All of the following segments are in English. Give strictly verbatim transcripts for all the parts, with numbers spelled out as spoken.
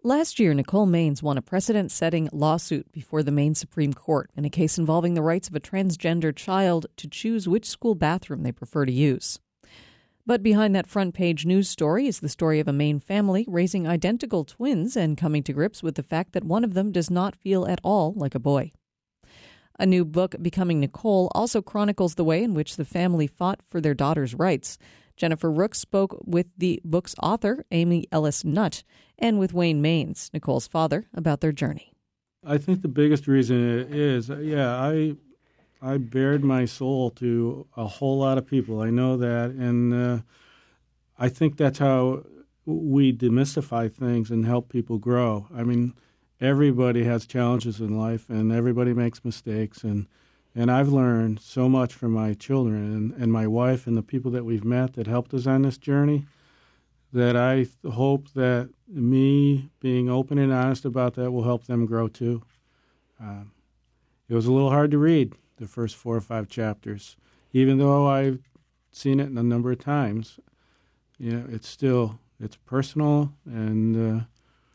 Last year, Nicole Maines won a precedent-setting lawsuit before the Maine Supreme Court in a case involving the rights of a transgender child to choose which school bathroom they prefer to use. But behind that front-page news story is the story of a Maine family raising identical twins and coming to grips with the fact that one of them does not feel at all like a boy. A new book, Becoming Nicole, also chronicles the way in which the family fought for their daughter's rights. Jennifer Rooks spoke with the book's author, Amy Ellis Nutt, and with Wayne Maines, Nicole's father, about their journey. I think the biggest reason is, yeah, I I bared my soul to a whole lot of people. I know that, and uh, I think that's how we demystify things and help people grow. I mean, everybody has challenges in life, and everybody makes mistakes, and And I've learned so much from my children and, and my wife and the people that we've met that helped us on this journey that I th- hope that me being open and honest about that will help them grow too. Um, it was a little hard to read, the first four or five chapters. Even though I've seen it a number of times, you know, it's still, it's personal, and uh,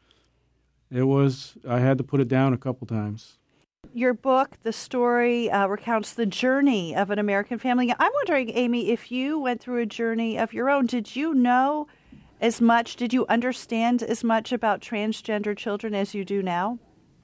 it was, I had to put it down a couple times. Your book, the story, uh, recounts the journey of an American family. I'm wondering, Amy, if you went through a journey of your own, did you know as much, did you understand as much about transgender children as you do now?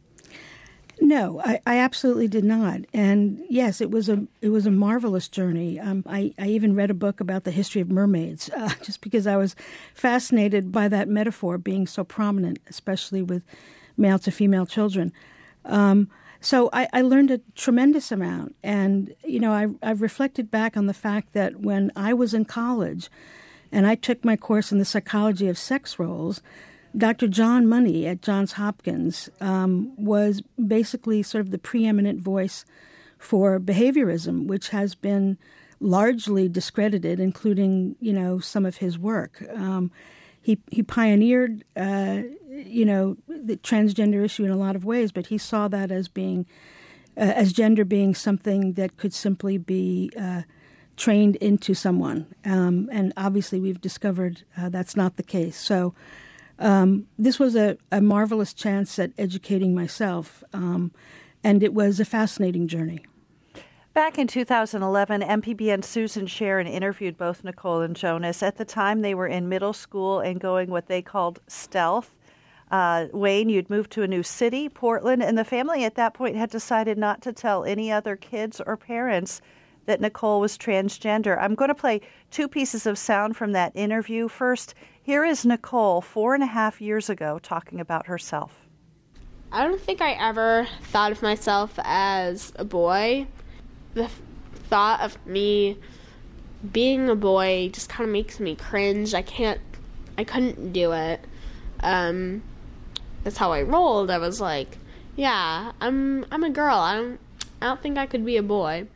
No, I, I absolutely did not. And yes, it was a it was a marvelous journey. Um, I, I even read a book about the history of mermaids, uh, just because I was fascinated by that metaphor being so prominent, especially with male to female children. Um, So I, I learned a tremendous amount. And, you know, I, I've reflected back on the fact that when I was in college and I took my course in the psychology of sex roles, Doctor John Money at Johns Hopkins um, was basically sort of the preeminent voice for behaviorism, which has been largely discredited, including, you know, some of his work. Um, he, he pioneered uh you know, the transgender issue in a lot of ways, but he saw that as being, uh, as gender being something that could simply be uh, trained into someone. Um, and obviously we've discovered uh, that's not the case. So um, this was a, a marvelous chance at educating myself, um, and it was a fascinating journey. Back in two thousand eleven, M P B N's Susan Sharon interviewed both Nicole and Jonas. At the time, they were in middle school and going what they called stealth. Uh, Wayne, you'd moved to a new city, Portland, and the family at that point had decided not to tell any other kids or parents that Nicole was transgender. I'm going to play two pieces of sound from that interview. First, here is Nicole four and a half years ago talking about herself. I don't think I ever thought of myself as a boy. The thought of me being a boy just kind of makes me cringe. I can't, I couldn't do it. Um... That's how I rolled. I was like, yeah, I'm I'm a girl. I don't I don't think I could be a boy.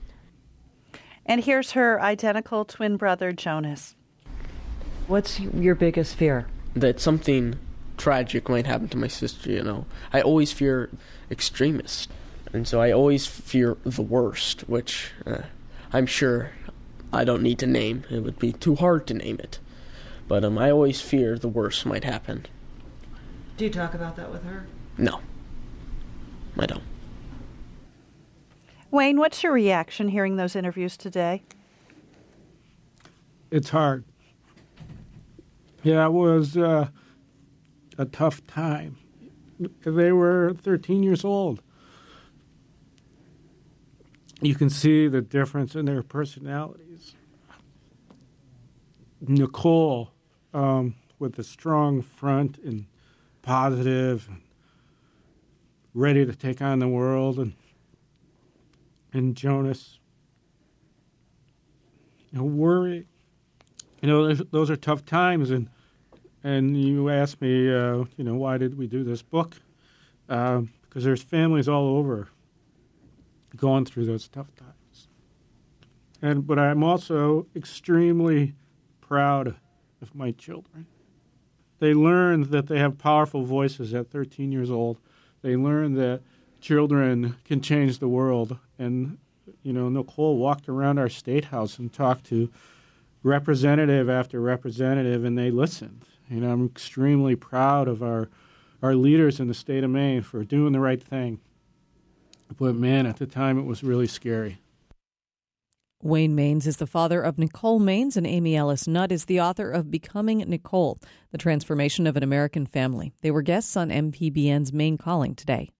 And here's her identical twin brother, Jonas. What's your biggest fear? That something tragic might happen to my sister, you know. I always fear extremists. And so I always fear the worst, which uh, I'm sure I don't need to name. It would be too hard to name it. But um, I always fear the worst might happen. Do you talk about that with her? No, I don't. Wayne, what's your reaction hearing those interviews today? It's hard. Yeah, it was uh, a tough time. They were thirteen years old. You can see the difference in their personalities. Nicole, um, with a strong front and positive, and ready to take on the world, and and Jonas, you know, worry. You know, those are tough times, and and you asked me, uh, you know, why did we do this book? Uh, because there's families all over going through those tough times, and but I'm also extremely proud of my children. They learned that they have powerful voices at thirteen years old. They learned that children can change the world. And, you know, Nicole walked around our state house and talked to representative after representative, and they listened. You know, I'm extremely proud of our our leaders in the state of Maine for doing the right thing. But, man, at the time it was really scary. Wayne Maines is the father of Nicole Maines, and Amy Ellis Nutt is the author of Becoming Nicole, The Transformation of an American Family. They were guests on M P B N's Maine Calling today.